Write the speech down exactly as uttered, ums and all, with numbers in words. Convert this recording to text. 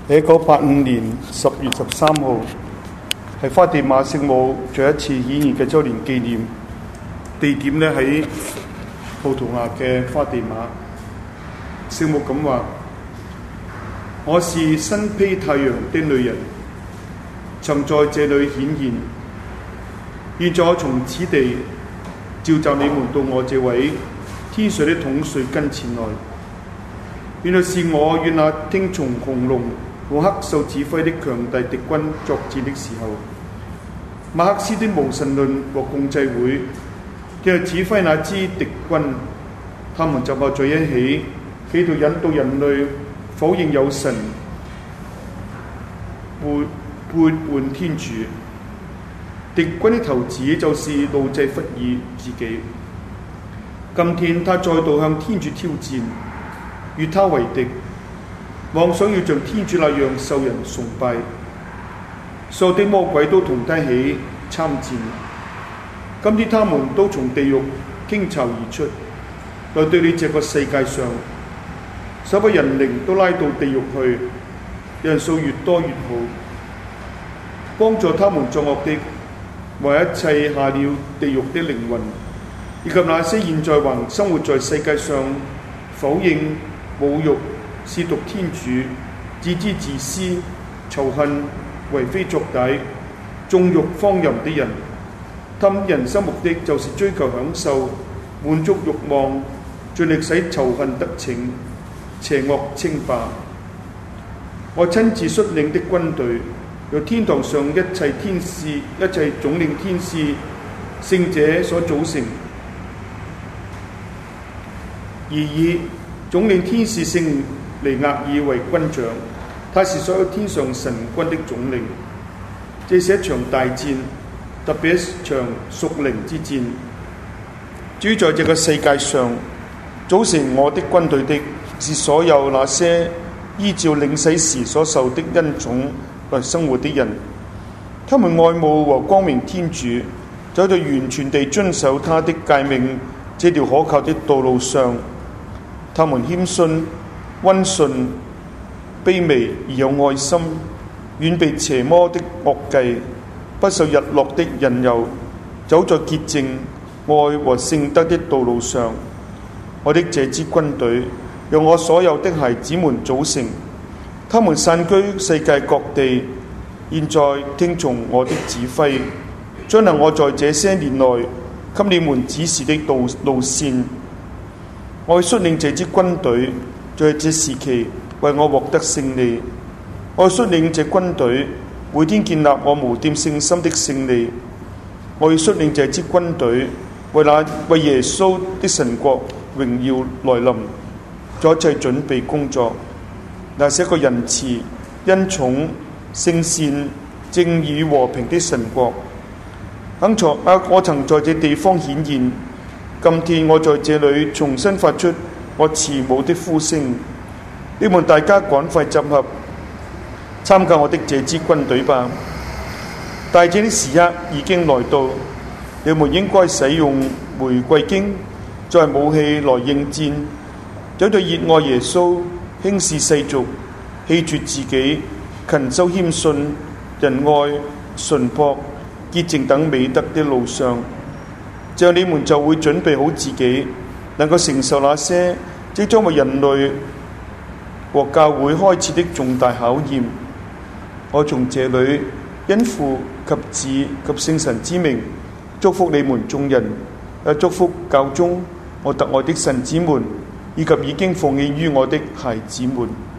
一九八五年十月十三號係花地瑪聖母再一次顯現嘅周年紀念，地點呢喺葡萄牙嘅花地瑪。聖母咁話：我是身披太陽的女人，曾在這裏顯現。現在我從此地召集你們到我這位天上的統帥跟前來。原來是我與那聽從紅龍和黑獸指揮的強大敵軍作戰的時候，馬克思的無神論和共濟會嘅指揮那支敵軍，他們集合在一起，企圖引導人類否認有神，背背叛天主。敵軍的頭子就是路濟弗爾自己。今天他再度向天主挑戰，與他為敵，妄想要像天主那樣受人崇拜。所有的魔鬼都同他起參戰。今天他們都從地獄傾巢而出，來對你這個世界上所有人靈都拉到地獄去，人數越多越好。幫助他們作惡的，為一切下了地獄的靈魂，以及那些現在還生活在世界上否認、侮辱、褻瀆天主、自知自私、仇恨、為非作歹、縱慾荒淫的人。他們人生目的就是追求享受、滿足慾望，盡力使仇恨得逞、邪惡稱霸。我親自率領的軍隊，由天堂上一切天使、一切總領天使、聖者所組成，而以總領天使聖彌額爾為軍長，他是所有天上神軍的總領。這是一場大戰，特別一場屬靈之戰。至於在這個世界上組成我的軍隊的，是所有那些依照領洗時所受的恩寵來生活的人。他們愛慕和光明天主，走在完全地遵守他的誡命這條可靠的道路上。他們謙遜、溫順、卑微而有愛心，遠避邪魔的惡計，不受日落的引誘，走在潔淨、愛和聖德的道路上。我的這支軍隊由我所有的孩子們組成，他們散居世界各地，現在聽從我的指揮，遵行我在這些年內給你們指示的道路線。我率領這支軍隊在這時期為我獲得勝利。我率領這軍隊每天建立我無玷聖心的勝利。我要率領這支軍隊為那為耶穌的神國榮耀來臨做一切準備工作。那是一個仁慈、恩寵、聖善、正義和平的神國。肯在啊，我曾在這地方顯現。今天我在這裏重新發出我慈母的呼聲，你們大家趕快集合參加我的這支軍隊吧！大戰的時刻已經來到，你們應該使用玫瑰經作為武器來應戰，走對熱愛耶穌、輕視世俗、棄絕自己、勤修謙遜、仁愛、純樸、潔淨等美德的路上。這樣你們就會準備好自己，能夠承受那些即將為人類和教會開始的重大考驗。我從這裏因父及子及聖神之名祝福你們眾人，也祝福教宗我特愛的神子們，以及已經奉獻於我的孩子們。